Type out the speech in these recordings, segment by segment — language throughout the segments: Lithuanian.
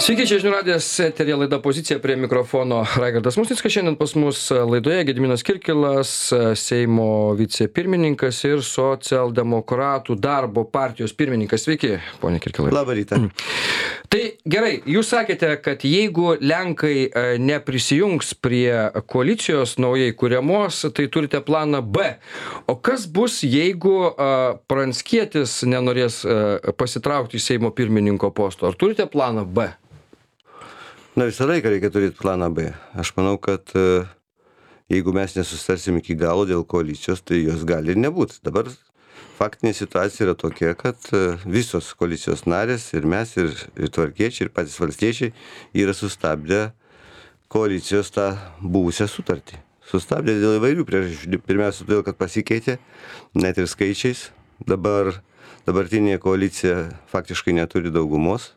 Sveiki, čia žinių radijas, eteryje laida Pozicija, prie mikrofono Raigardas Musnickas. Šiandien pas mus laidoje Gediminas Kirkilas, Seimo vicepirmininkas ir socialdemokratų darbo partijos pirmininkas. Sveiki, ponia Kirkilai. Labą rytą. Tai gerai, jūs sakėte, kad jeigu Lenkai neprisijungs prie koalicijos naujai kuriamos, tai turite planą B. O kas bus, jeigu Pranckietis nenorės pasitraukti iš Seimo pirmininko posto? Ar turite planą B? Na, visą laiką reikia turėti planą B. Aš manau, kad jeigu mes nesustarsim iki galo dėl koalicijos, tai jos gali ir nebūti. Dabar faktinė situacija yra tokia, kad visos koalicijos narės ir mes, ir tvarkiečiai, ir patys valstiečiai yra sustabdę koalicijos tą buvusią sutartį. Sustabdė dėl įvairių priežasčių. Pirmiausia, todėl, kad pasikeitė net ir skaičiais. Dabartinė koalicija faktiškai neturi daugumos.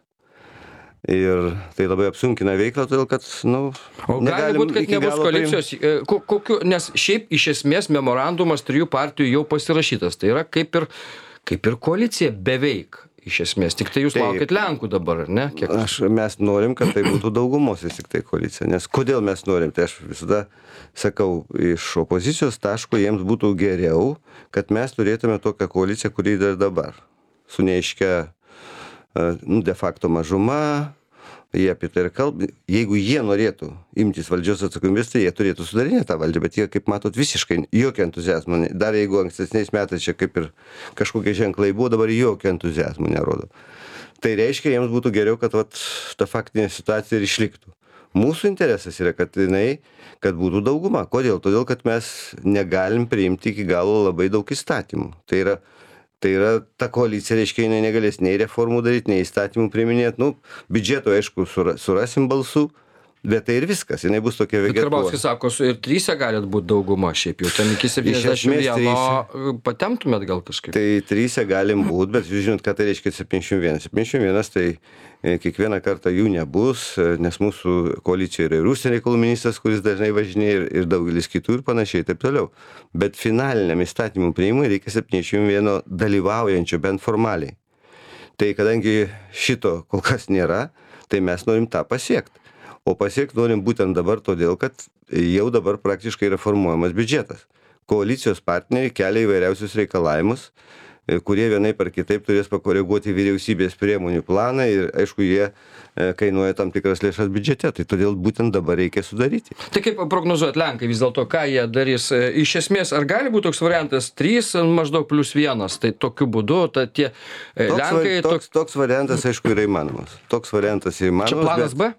Ir tai labai apsunkina veiklą, todėl kad, O gali būti, kad nebus koalicijos, nes šiaip iš esmės memorandumas 3 partijų jau pasirašytas. Tai yra kaip ir koalicija beveik iš esmės. Tik tai jūs laukit Lenkų dabar, ar ne? Mes norim, kad tai būtų daugumos vis tik tai koalicija. Nes kodėl mes norim? Tai aš visada sakau, iš opozicijos taško jiems būtų geriau, kad mes turėtume tokią koaliciją, kuri yra dabar. Su neaiškia de facto mažuma, jie apie tai ir kalba. Jeigu jie norėtų imtis valdžios atsakomybės, tai jie turėtų sudarinėti tą valdžią, bet jie, kaip matot, visiškai jokio entuziazmo. Dar jeigu ankstesniais metais čia kaip ir kažkokie ženklai buvo, dabar jokio entuziazmo nerodo. Tai reiškia, jiems būtų geriau, kad ta faktinė situacija ir išliktų. Mūsų interesas yra, kad būtų dauguma. Kodėl? Todėl, kad mes negalim priimti iki galo labai daug įstatymų. Tai yra ta koalicija, reiškia, jinai negalės nei reformų daryti, nei įstatymų priiminėti. Biudžeto, aišku, surasim balsų, bet tai ir viskas. Jinai bus tokia vegetuoja. Karbauskis sako, ir 3 galit būti dauguma šiaip jau. Ten iki 71 patemtumėt gal kažkaip. Tai 3 galim būti, bet jūs žinot, ką tai reiškia 71. 71 tai kiekvieną kartą jų nebus, nes mūsų koalicijoje yra ir užsienio reikalų ministras, kuris dažnai važinėja ir daugelis kitų ir panašiai taip toliau. Bet finaliniam įstatymų priimui reikia 71 dalyvaujančio bent formaliai. Tai kadangi šito kol kas nėra, tai mes norim tą pasiekti. O pasiekti norim būtent dabar todėl, kad jau dabar praktiškai yra formuojamas biudžetas. Koalicijos partneriai kelia įvairiausius reikalavimus, kurie vienaip ar kitaip turės pakoreguoti vyriausybės priemonių planą ir, aišku, jie kainuoja tam tikras lėšas biudžete, tai todėl būtent dabar reikia sudaryti. Tai kaip prognozuojat Lenkai vis dėlto, ką jie darys? Iš esmės, ar gali būti toks variantas 3 maždaug plus 1, tai tokiu būdu, tie Lenkai... Toks variantas, aišku, yra įmanomas. Toks variantas yra įmanomas. Čia planas B?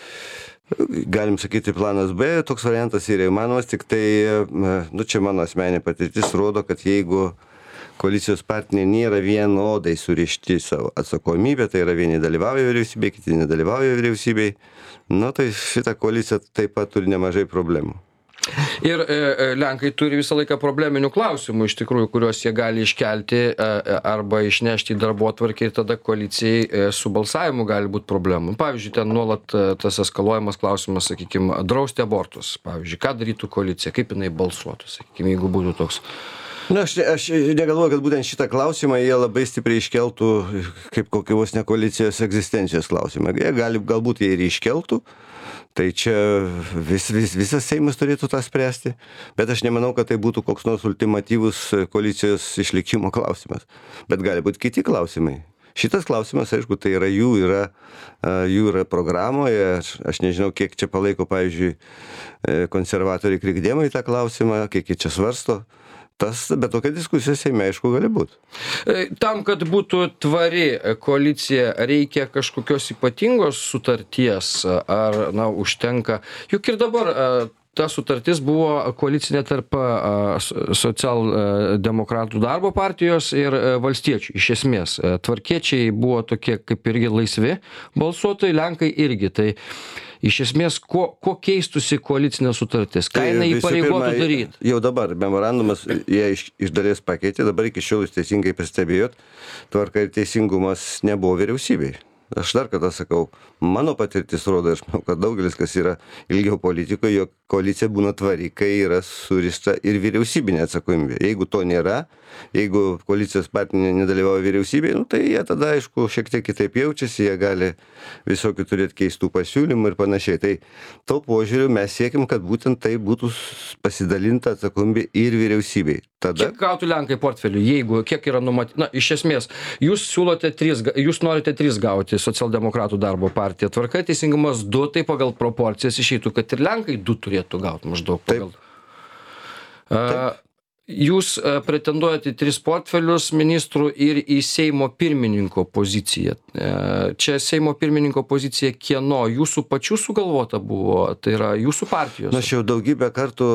Galim sakyti planas B, toks variantas yra įmanomas, tik tai, čia mano asmeninė patirtis rodo, kad jeigu koalicijos partneriai nėra vienodai surišti savo atsakomybę, tai yra vieni dalyvauja vyriausybėje, kiti nedalyvauja vyriausybėje, tai šita koalicija taip pat turi nemažai problemų. Ir Lenkai turi visą laiką probleminių klausimų, iš tikrųjų, kuriuos jie gali iškelti arba išnešti į darbotvarkę ir tada koalicijai su balsavimu gali būti problemų. Pavyzdžiui, ten nuolat tas eskaluojamas klausimas, sakykime, drausti abortus. Pavyzdžiui, ką darytų koalicija, kaip jinai balsuotų, sakykime, jeigu būtų toks. Aš negalvoju, kad būtent šitą klausimą jie labai stipriai iškeltų kaip kokios ne koalicijos egzistencijos klausimą. Jie galbūt jie ir iškeltų, tai čia visas Seimas turėtų tą spręsti, bet aš nemanau, kad tai būtų koks nors ultimatyvus koalicijos išlikimo klausimas. Bet gali būti kiti klausimai. Šitas klausimas, aišku, tai yra jų yra programoje, aš nežinau, kiek čia palaiko, pavyzdžiui, konservatoriai krikdemai tą klausimą, kiek jie čia svarsto. Bet tokia diskusija Seime, aišku, gali būti. Tam, kad būtų tvari koalicija, reikia kažkokios ypatingos sutarties, ar, užtenka. Juk ir dabar ta sutartis buvo koalicinė tarp socialdemokratų darbo partijos ir valstiečių. Iš esmės, tvarkiečiai buvo tokie kaip irgi laisvi balsuotojai, Lenkai irgi. Tai iš esmės, ko keistusi koalicinė sutartis? Ką jinai įpareigotų daryti? Jau dabar memorandumas jie iš dalies pakeitė, dabar iki šiol jūs teisingai pastebėjot, tvarka ir teisingumas nebuvo vyriausybėje. Aš dar kartą sakau, mano patirtis rodo, aš manau, kad daugelis, kas yra ilgiau politikoje, jog koalicija būna tvari, kai yra surišta ir vyriausybinė atsakomybė. Jeigu to nėra, jeigu koalicijos partneriai nedalyvauja vyriausybėje, tai jie tada, aišku, šiek tiek kitaip jaučiasi, jie gali visokių turėti keistų pasiūlymų ir panašiai. Tai to požiūriu mes siekim, kad būtent tai būtų pasidalinta atsakomybė ir vyriausybei. Tada... Kiek gautų Lenkai portfelių, jeigu, kiek yra numatyta, na, iš esmės, jūs norite 3 gauti socialdemokratų darbo partija, Tvarka ir Teisingumas 2, tai pagal proporcijas išeitų, kad ir Lenkai 2 turėtų gauti maždaug pagal. Taip. Jūs pretenduojate į 3 portfelius ministrų ir į Seimo pirmininko poziciją. Čia Seimo pirmininko pozicija kieno? Jūsų pačių sugalvota buvo? Tai yra jūsų partijos? Na, aš jau daugybę kartų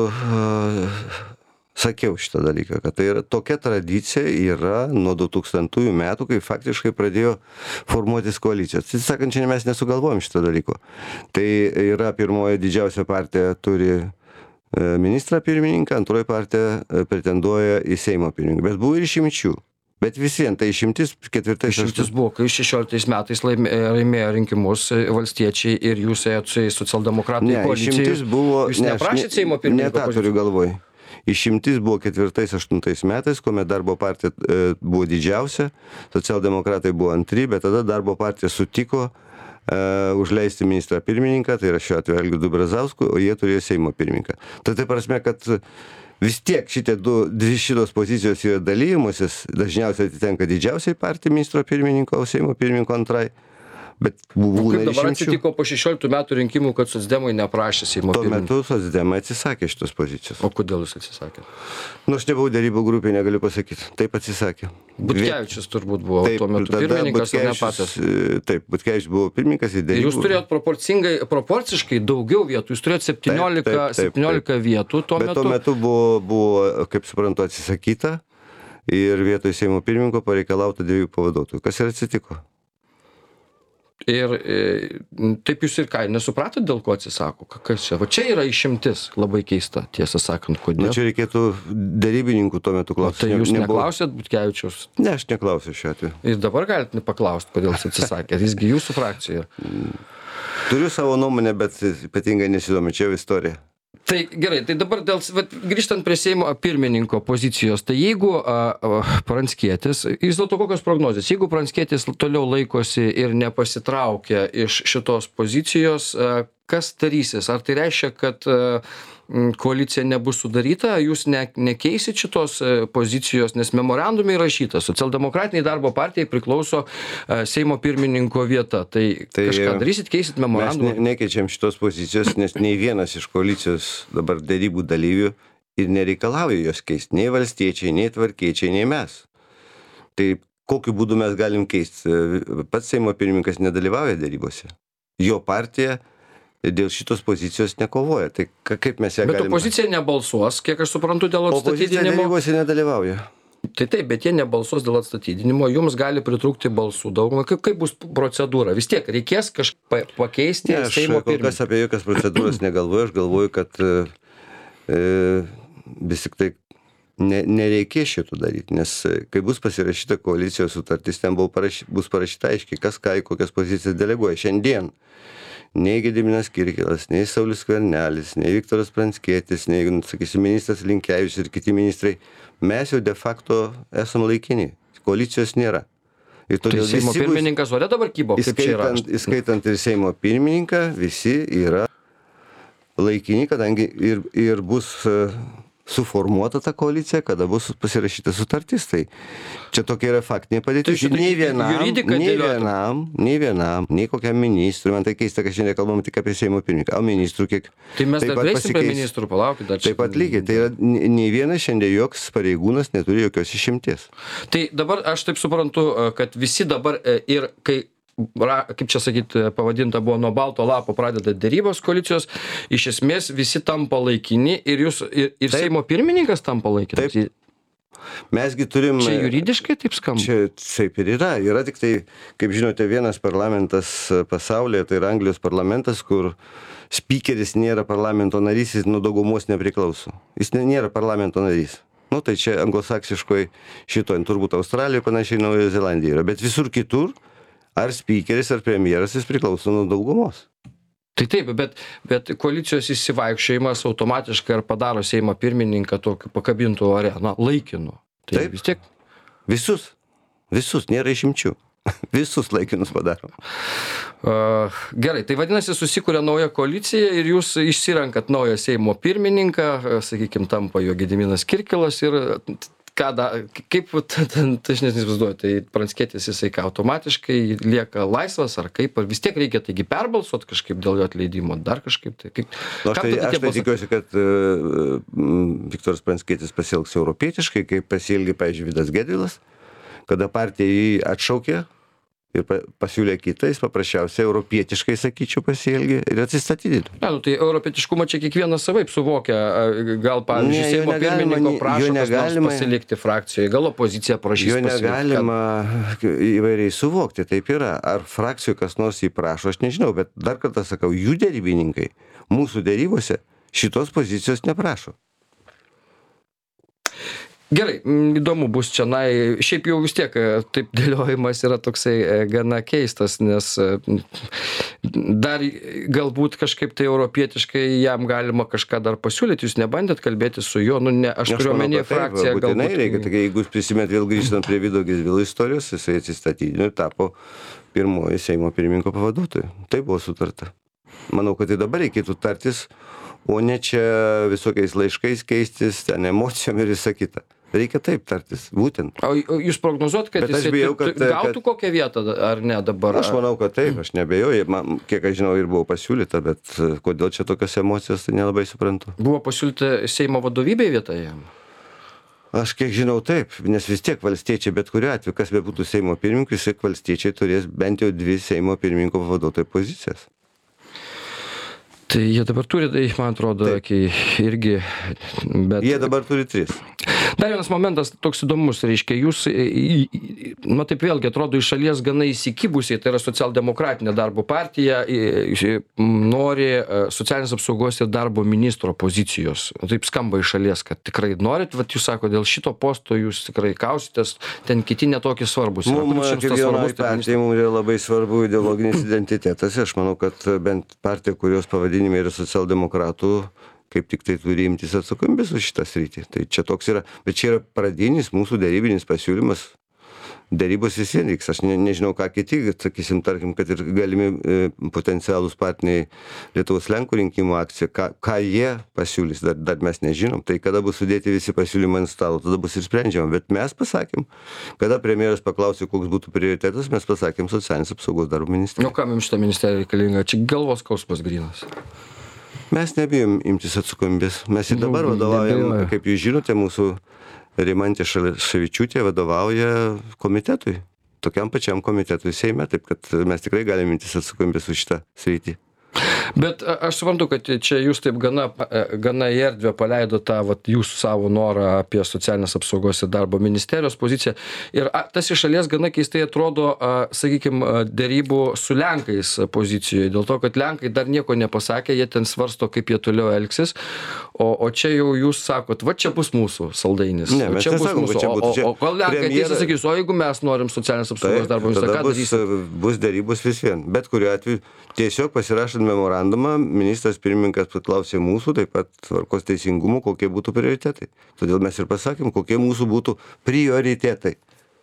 sakiau šitą dalyką, kad tai yra tokia tradicija yra nuo 2000 metų, kai faktiškai pradėjo formuotis koalicijos. Tai sakant, čia mes nesugalvojom šitą dalyko. Tai yra pirmoji didžiausia partija turi ministrą pirmininką, antroji partija pretenduoja į Seimo pirmininką. Bet buvo ir išimčių. Bet vis vien, tai išimtis ketvirtais... Išimtis buvo, kai 16 metais laimėjo rinkimus valstiečiai ir jūs ėjot su socialdemokratai koalicijai. Išimtis buvo... Jūs neprašėt Seimo pirmininko pozicijos? Ne, tą turiu galvoj. Išimtis buvo 4-8 metais, kuomet darbo partija buvo didžiausia, socialdemokratai buvo antri, bet tada darbo partija sutiko užleisti ministrą pirmininką, tai yra šiuo atveju Algirdui Brazauskui, o jie turėjo Seimo pirmininką. Tai prasme, kad vis tiek dvi šitos pozicijos yra dalymusis, dažniausiai atitenka didžiausiai partijai ministro pirmininko, o Seimo pirmininko antrai. Bet buvo kaip dabar atsitiko po 16 metų rinkimų, kad socdemai neprašė Seimo pirmininko? Tuo metu socdemai atsisakė šitos pozicijos. O kodėl jūs atsisakė? Nu, aš nebuvau derybų grupėje, negaliu pasakyti. Taip atsisakė. Butkevičius turbūt buvo tuo metu pirmininkas, o ne patys. Taip, Butkevičius buvo pirmininkas ir derybų. Jūs turėjot proporciškai daugiau vietų, jūs turėjot 17 vietų tuo metu. Bet tuo metu buvo, kaip suprantu, atsisakyta ir vietoj Seimo pirmininko pareikalauta 2 pavaduotojų. Kas ir atsitiko? Ir taip jūs ir ką, nesupratot, dėl ko atsisako? Kas čia? Va čia yra išimtis, labai keista, tiesą sakant, kodėl. Na, čia reikėtų derybininkų tuo metu klausyti. Tai jūs neklausėt Butkevičiaus? Ne, aš neklausiu šiuo atveju. Ir dabar galite paklausti, kodėl jis atsisakė. Jisgi jūsų frakcija. Turiu savo nuomonę, bet ypatingai nesidomiu, čia jau istorija. Tai gerai, tai dabar grįžtant prie Seimo pirmininko pozicijos, tai jeigu Pranckietis, vis dėlto kokios prognozės, jeigu Pranckietis toliau laikosi ir nepasitraukia iš šitos pozicijos, kas darysis? Ar tai reiškia, kad koalicija nebus sudaryta, jūs nekeisit šitos pozicijos, nes memorandume įrašyta, socialdemokratiniai darbo partijai priklauso Seimo pirmininko vieta. Tai kažką darysit, keisit memorandumą? Mes nekeičiam šitos pozicijos, nes nei vienas iš koalicijos dabar derybų dalyvių ir nereikalauja jos keisti. Nei valstiečiai, nei tvarkiečiai, nei mes. Tai kokiu būdu mes galim keisti? Pats Seimo pirmininkas nedalyvauja derybose. Jo partija dėl šitos pozicijos nekovoja. Tai kaip mes ją galim... Bet opozicija nebalsuos, kiek aš suprantu, dėl atstatydinimo. Opozicija derybose nedalyvauja. Tai taip, bet jie nebalsuos dėl atstatydinimo, jums gali pritrūkti balsų daugumą. Kaip bus procedūra? Vis tiek reikės kažką pakeisti Seimo pirmininką. Kol kas apie jokias procedūras negalvoju. Aš galvoju, kad vis tik tai nereikės šito daryti, nes kai bus pasirašyta koalicijos sutartis, ten bus parašyta aiškiai, kas ką į kokias pozicijas deleguoja. Šiandien nei Gediminas Kirkilas, nei Saulius Skvernelis, nei Viktoras Pranckietis, nei, sakysim, ministras Linkevičius ir kiti ministrai, mes jau de facto esam laikini. Koalicijos nėra. Ir tai Seimo pirmininkas ore dabar kybo, kaip čia yra? Įskaitant ir Seimo pirmininką, visi yra laikini, kadangi ir bus suformuota ta koalicija, kada bus pasirašyta sutartis. Tai čia tokia yra faktinė padėtis. Tai nei vienam, nei kokiam ministrui, man tai keista, kad šiandien kalbam tik apie Seimo pirmininką, o ministrų kiek... Tai mes dar grįžsim prie ministrų, palaukit dar čia. Taip pat lygiai, tai yra nei vienas šiandien joks pareigūnas neturi jokios išimties. Tai dabar aš taip suprantu, kad visi dabar ir kai kaip čia sakyt, pavadinta buvo nuo balto lapo pradeda derybos koalicijos, iš esmės visi tampa laikini ir jūs, ir Seimo pirmininkas tampa laikinas. Taip. Mesgi turim... Čia juridiškai taip skamba? Čia taip ir yra. Yra tik tai, kaip žinote, vienas parlamentas pasaulyje, tai yra Anglijos parlamentas, kur spikeris nėra parlamento narys, jis nuo daugumos nepriklauso. Jis nėra parlamento narys. Nu, tai čia anglosaksiškoj šitoj, turbūt Australijoje panašiai Naujojo Zelandijoje yra. Bet visur kitur ar spikeris, ar premjeras, jis priklauso nuo daugumos. Tai taip, bet koalicijos įsivaikščiojimas automatiškai ar padaro Seimo pirmininką tokiu pakabintų ore, laikinu. Tai Taip. vis tiek. Visus, nėra išimčių. Visus laikinus padaro. Gerai, tai vadinasi, susikuria nauja koalicija ir jūs išsirenkat naują Seimo pirmininką, sakykime, tampa jo Gediminas Kirkilas ir kaip aš neįsivaizduoju, tai Pranckietis jisai automatiškai lieka laisvas ar kaip, ar vis tiek reikia taigi perbalsuoti kažkaip dėl jo atleidimo, dar kažkaip tai. Aš tai tikiuosi, kad Viktoras Pranckietis pasielgs europietiškai, kaip pasielgė, pavyzdžiui, Vidas Gedvilas, kada partija jį atšaukė ir pasiūlė kitą, jis paprasčiausiai europietiškai, sakyčiau, pasielgė ir atsistatydino. Tai europietiškumą čia kiekvienas savaip suvokia. Gal, pavyzdžiui, Seimo pirmininko prašo kas nors pasilikti frakcijoje, gal opozicija prašys pasilikti. Jo negalima įvairiai suvokti, taip yra. Ar frakcijoje kas nors jį prašo, aš nežinau, bet dar kartą sakau, jų derybininkai mūsų derybose šitos pozicijos neprašo. Gerai, įdomu bus čionai, šiaip jau vis tiek taip dėliojimas yra toksai gana keistas, nes dar galbūt kažkaip tai europietiškai jam galima kažką dar pasiūlyti, jūs nebandėt kalbėti su juo, aš turiu omenyje frakciją galbūt. Būtinai reikia, tai jeigu jūs prisimėt vėl grįžtant prie Vido Gedvilo istorijos, jisai atsistatydino ir tapo pirmoji Seimo pirmininko pavaduotoju. Tai buvo sutarta. Manau, kad tai dabar reikėtų tartis, o ne čia visokiais laiškais keistis, ten emocijom ir visą kitą. Reikia taip tartis, būtent. O jūs prognozuot, kad jis gautų kokią vietą ar ne dabar? Aš manau, kad taip, aš nebejoju. Man, kiek aš žinau, ir buvo pasiūlyta, bet kodėl čia tokios emocijos, tai nelabai suprantu. Buvo pasiūlyta Seimo vadovybėje vieta jam? Aš kiek žinau taip, nes vis tiek valstiečiai, bet kuriuo atveju, kas bebūtų Seimo pirmininkai, vis tiek valstiečiai turės bent jau 2 Seimo pirmininko pavaduotojų pozicijas. Tai jie dabar turi, man atrodo, irgi, bet... Jie dabar turi 3. Dar vienas momentas toks įdomus, reiškia, jūs, taip vėlgi atrodo iš šalies gana įsikibusiai, tai yra socialdemokratinė darbo partija, nori socialinės apsaugos ir darbo ministro pozicijos. Taip skamba iš šalies, kad tikrai norit, jūs sako, dėl šito posto jūs tikrai kausitės, ten kiti netokie svarbus. Mums yra labai svarbu ideologinis identitetas. Aš manau, kad bent partija, kurios pavadinime yra socialdemokratų, kaip tik tai turi imtis atsakomybės už šitą sritį. Tai čia toks yra, bet čia yra pradinis mūsų derybinis pasiūlymas. Derybos vis vien vyks. Aš nežinau, ką kiti, sakysim, tarkim, kad ir galimi potencialūs partneriai Lietuvos Lenkų rinkimų akcija, ką jie pasiūlys, dar mes nežinom. Tai kada bus sudėti visi pasiūlymai ant stalo, tada bus ir sprendžiama. Bet mes pasakėm, kada premjeras paklausė, koks būtų prioritetas, mes pasakėm socialinės apsaugos darbo ministerija. Kam jums šitą ministeriją reikalinga? Čia galvos skausmas grynas. Mes nebijom imtis atsakomybės. Mes ir dabar vadovaujam, kaip jūs žinote, mūsų Rimantė Ševičiūtė vadovauja komitetui, tokiam pačiam komitetui Seime, taip kad mes tikrai galim imtis atsakomybės už šitą sritį. Bet aš suprantu, kad čia jūs taip gana į erdvę paleido tą jūsų savo norą apie socialinės apsaugos ir darbo ministerijos poziciją. Ir tas iš šalies gana keistai atrodo, sakykime, derybų su Lenkais pozicijoje. Dėl to, kad Lenkai dar nieko nepasakė, jie ten svarsto, kaip jie toliau elgsis. O čia jau jūs sakot, va čia bus mūsų saldainis. Ne, mes nesakom, kad čia būtų. O gal Lenkai tiesiog sakys, o jeigu mes norim socialinės apsaugos darbo ministrą, ką darysim? Bus derybos vis vien. Bet kuriuo atveju tiesiog pasirašant memorandumą, ministras pirmininkas paklausė mūsų, taip pat tvarkos teisingumo, kokie būtų prioritetai. Todėl mes ir pasakėm, kokie mūsų būtų prioritetai.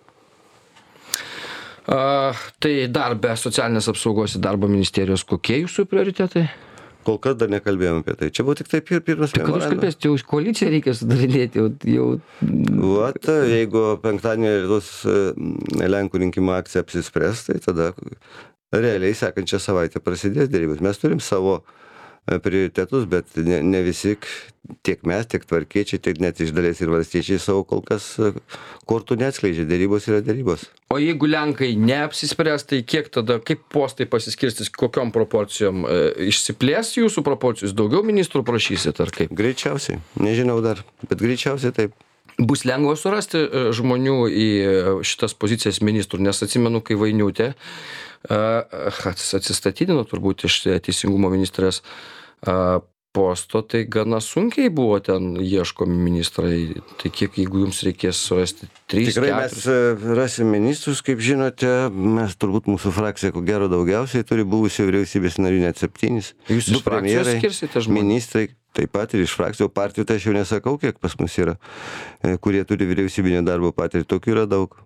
Tai dar be socialinės apsaugos ir darbo ministerijos, kokie jūsų prioritetai? Kol kas dar nekalbėjom apie tai. Čia buvo tik tai pirmas memorandumas. Kad jūs kalbėsite, jau koaliciją reikia sudarinėti. Vat, jeigu penktadienį Lietuvos Lenkų rinkimų akcija apsispręs, tai tada realiai sekančią savaitę prasidės derybos. Mes turim savo prioritetus, bet ne visi, tiek mes, tiek tvarkiečiai, tiek net iš dalies ir valstiečiai savo kol kas kortų neatskleidžia. Derybos yra derybos. O jeigu Lenkai neapsispręs, tai kiek tada, kaip postai pasiskirstys, kokiom proporcijom? Išsiplės jūsų proporcijos? Daugiau ministrų prašysit ar kaip? Greičiausiai. Nežinau dar, bet greičiausiai taip. Bus lengva surasti žmonių į šitas pozicijas ministrų, nes atsimenu, kai Vainiutė atsistatydino turbūt iš teisingumo ministrės, posto, tai gana sunkiai buvo ten ieškomi ministrai. Tai kiek, jeigu jums reikės surasti 3, Tikrai 4? mes rasim ministrus, kaip žinote, mes turbūt mūsų frakcija, ko gero, daugiausiai turi buvusių vyriausybės narių, net 7. Jūs iš frakcijos skirsite žmonės? Ministrai, taip pat ir iš frakcijų partijų, tai aš jau nesakau, kiek pas mus yra, kurie turi vyriausybinio darbo patirtį, tokių yra daug.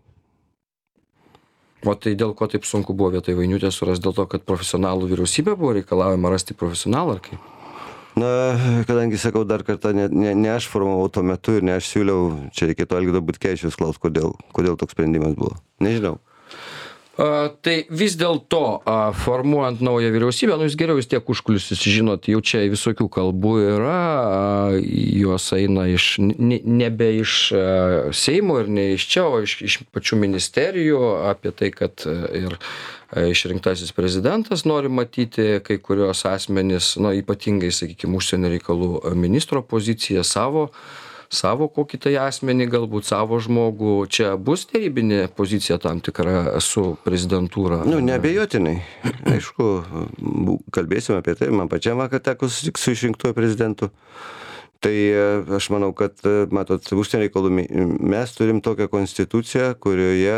O tai dėl ko taip sunku buvo vietoj Vainiutės surasti? Dėl to, kad profesionalų vyriausybė buvo reikalaujama rasti profesionalą, ar kaip? Na, kadangi sakau dar kartą, ne aš formavau tuo metu ir ne aš siūliau, čia reikėtų Algirdo Butkevičiaus klaust, kodėl toks sprendimas buvo. Nežinau. Tai vis dėlto, formuojant naują vyriausybę, jūs geriau vis tiek užkulisius žinot, jau čia visokių kalbų yra, jos eina nebe iš Seimo ir ne iš čia, o iš pačių ministerijų apie tai, kad ir išrinktasis prezidentas nori matyti kai kurios asmenys, ypatingai, sakykime, užsienio reikalų ministro poziciją savo kokį tai asmenį, galbūt savo žmogų. Čia bus derybinė pozicija tam tikra su prezidentūra? Neabejotinai. Aišku, kalbėsime apie tai. Man pačiam vakar teko susitikti su išrinktuoju prezidentu. Tai aš manau, kad, matot, užsienio reikalų mes turim tokią konstituciją, kurioje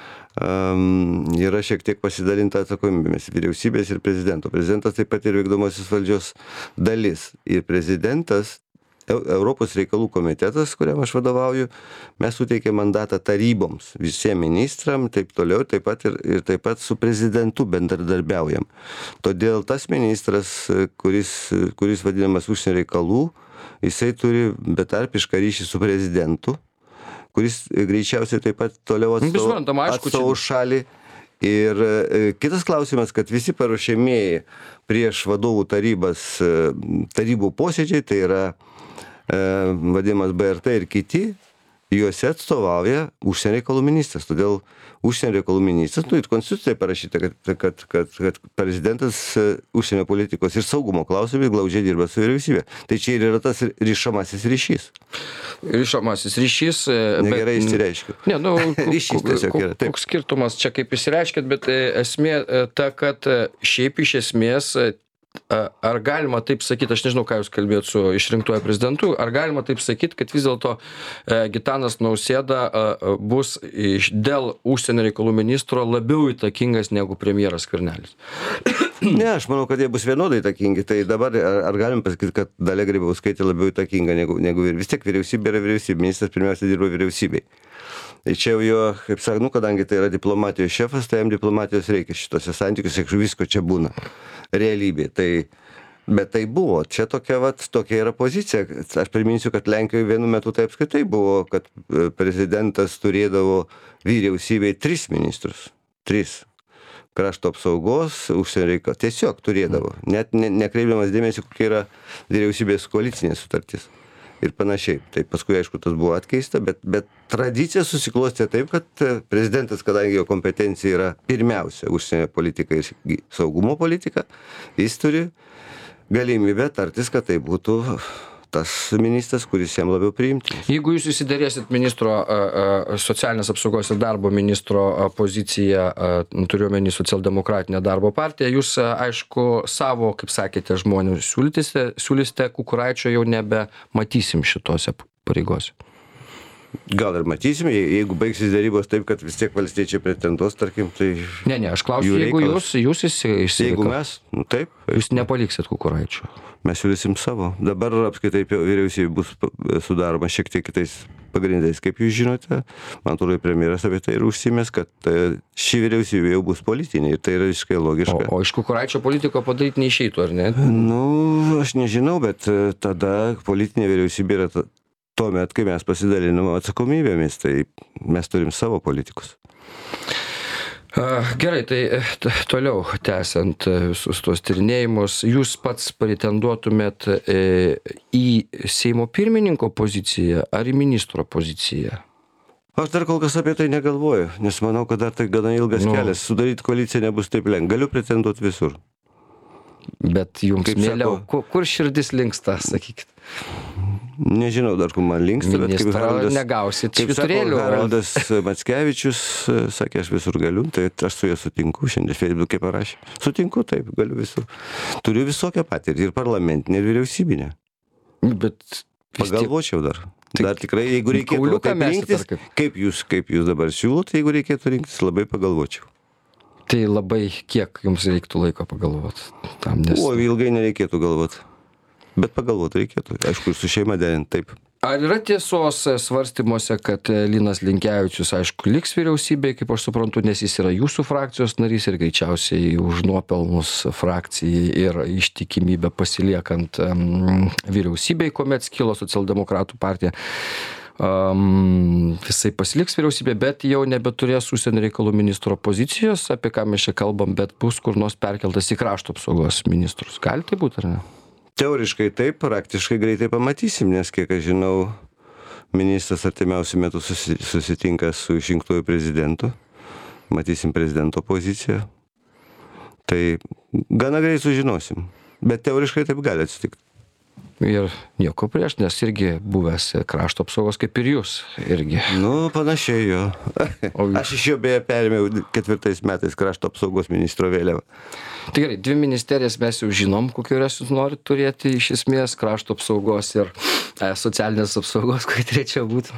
yra šiek tiek pasidalinta atsakomybėmis vyriausybės ir prezidento. Prezidentas taip pat ir vykdomosios valdžios dalis. Ir prezidentas, Europos reikalų komitetas, kuriam aš vadovauju, mes suteikė mandatą taryboms, visiems ministram, taip toliau, taip pat su prezidentu bendradarbiaujam. Todėl tas ministras, kuris vadinamas užsienio reikalų, jisai turi betarpišką ryšį su prezidentu, kuris greičiausiai taip pat toliau atstovaus šalį. Ir kitas klausimas, kad visi paruošiamieji prieš vadovų tarybų posėdžiai, tai yra vadinamas BRT ir kiti, juose atstovauja užsienio reikalų ministras. Todėl užsienio reikalų ministras, ir konstitucijoje parašyta, kad prezidentas užsienio politikos ir saugumo klausimais glaudžiai dirba su vyriausybė. Tai čia ir yra tas ryšamasis ryšys. Ryšamasis ryšys. Negerai išsireiškiu. Ryšys tiesiog yra. Koks skirtumas čia kaip išsireiškėt, bet esmė ta, kad šiaip iš esmės ar galima taip sakyti, aš nežinau, ką jūs kalbėjot su išrinktuoju prezidentu, ar galima taip sakyti, kad vis dėlto Gitanas Nausėda bus dėl užsienio reikalų ministro labiau įtakingas negu premjeras Skvernelis? Ne, aš manau, kad jie bus vienodai įtakingi. Tai dabar ar galim pasakyti, kad Dalia Grybauskaitė labiau įtakinga negu vis tiek vyriausybė yra vyriausybė, ministras pirmiausia dirba vyriausybei. Tai čia jau jo, kaip sakau, kadangi tai yra diplomatijos šefas, tai jam diplomatijos reikia šitose santykiuose, visko čia būna realybė. Bet tai buvo, čia tokia yra pozicija. Aš priminsiu, kad Lenkijoje vienu metu tai apskritai buvo, kad prezidentas turėdavo vyriausybėje 3 ministrus. 3. Krašto apsaugos, užsienio reikalų. Tiesiog turėdavo. Net nekreipdamas dėmesį, kokia yra vyriausybės koalicinė sutartis. Ir panašiai. Tai paskui, aišku, tas buvo atkeista, bet tradicija susiklostė taip, kad prezidentas, kadangi jo kompetencija yra pirmiausia užsienio politika ir saugumo politika, jis turi galimybę tartis, kad tai būtų tas ministras, kuris jam labiau priimtinas. Jeigu jūs įsiderėsit ministro, socialinės apsaugos ir darbo ministro poziciją, turiuomenį socialdemokratinę darbo partiją, jūs, aišku, savo, kaip sakėte, žmonių siūlysite, Kukuraičio jau nebematysim šitose pareigose. Gal ir matysim, jeigu baigsis dėrybos taip, kad vis tiek valstiečiai pretenduos, tarkim, tai... Ne, aš klausiu, jeigu jūs Jeigu mes, taip. Jūs nepaliksit Kukuraičio. Mes siūlysim savo. Dabar apskaitai vyriausybė bus sudaroma šiek tiek kitais pagrindais, kaip jūs žinote. Man atrodo, premjeras apie tai ir užsimės, kad ši vyriausybė jau bus politinė ir tai yra visiškai logiška. O iš Kukuraičio politiko padaryti neišeitų, ar ne? Aš nežinau, bet tada politinė vyriausybė yra tuomet, kai mes pasidalinam atsakomybėmis, tai mes turim savo politikus. Gerai, tai toliau tęsiant visus tos tyrinėjimus, jūs pats pretenduotumėt į Seimo pirmininko poziciją ar į ministro poziciją? Aš dar kol kas apie tai negalvoju, nes manau, kad dar tai gana ilgas kelias. Sudaryti koaliciją nebus taip lengva. Galiu pretenduoti visur. Bet jums mieliau, kur širdis linksta, sakykit? Nežinau dar, kur man linksta, bet kaip Ministro Haroldas, negausit kaip sako švyturėlių. Haroldas Mackevičius, sakė, aš visur galiu, tai aš su juo sutinku, šiandien Facebook'e parašė. Sutinku, taip, galiu visur. Turiu visokią patirtį, ir parlamentinę, ir vyriausybinę. Bet vis tiek Pagalvočiau dar. Tai Dar tikrai, jeigu reikėtų kauliuką taip mesit, rinktis, ar kaip? kaip jūs dabar siūlot, jeigu reikėtų rinktis, labai pagalvočiau. tai labai kiek jums reiktų laiko pagalvot tam, nes... O ilgai nereikėtų galvot. Bet pagalvot reikėtų. Aišku, ir su šeima derint, taip. Ar yra tiesos svarstymuose, kad Linas Linkevičius, aišku, liks vyriausybėje, kaip aš suprantu, nes jis yra jūsų frakcijos narys ir greičiausiai už nuopelnus frakcijai ir ištikimybę pasiliekant vyriausybėje, kuomet skilo socialdemokratų partija. Jisai pasiliks vyriausybė, bet jau nebeturės užsienio reikalų ministro pozicijos, apie ką mes čia kalbam, bet bus kur nors perkeltas į krašto apsaugos ministrus. Gali tai būti, ar ne? Teoriškai taip, praktiškai greitai pamatysim, nes kiek aš žinau, ministras artimiausių metų susitinka su išrinktuoju prezidentu. Matysim prezidento poziciją. Tai gana greit sužinosim. Bet teoriškai taip gali atsitikti. Ir nieko prieš, nes irgi buvęs krašto apsaugos kaip ir jūs irgi. Nu, panašiai jo. O Aš iš jo beje perėmiau 4 metais krašto apsaugos ministro vėliavą. Tai gerai, 2 ministerijas mes jau žinom, kokias jūs norit turėti iš esmės, krašto apsaugos ir socialinės apsaugos, kai trečia būtų.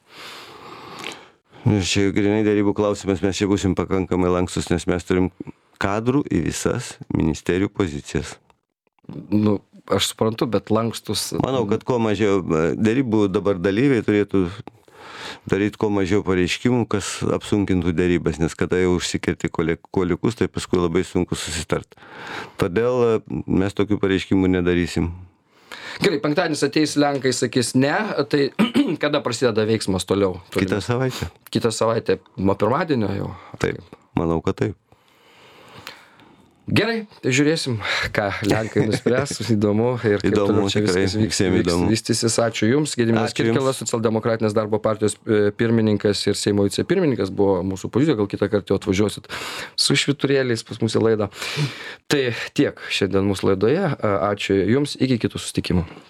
Čia grinai darybų klausimas, mes čia būsim pakankamai lankstus, nes mes turim kadrų į visas ministerijų pozicijas. Nu, aš suprantu, bet lankstus... Manau, kad kuo mažiau darybų dabar dalyviai turėtų daryti kuo mažiau pareiškimų, kas apsunkintų darybas, nes kada jau užsikerti kuoliukus, tai paskui labai sunku susitart. Todėl mes tokių pareiškimų nedarysim. Gerai, penktadienis ateis, Lenkai sakys ne, tai kada prasideda veiksmas toliau? Kitą savaitę. Kitą savaitę, nuo pirmadienio jau? Taip, manau, kad taip. Gerai, tai žiūrėsim, ką Lenkai nuspręs, įdomu ir kaip Įdomu, toliau čia tikrai, visiems įdomu. vystysis. Ačiū Jums, Gediminas Ačiū Kirkilas, Socialdemokratinės darbo partijos pirmininkas ir Seimo vicepirmininkas, buvo mūsų pozicija, gal kitą kartą jau atvažiuosit su švyturėliais pas mūsų laidą. Tai tiek šiandien mūsų laidoje, ačiū Jums, iki kitų susitikimų.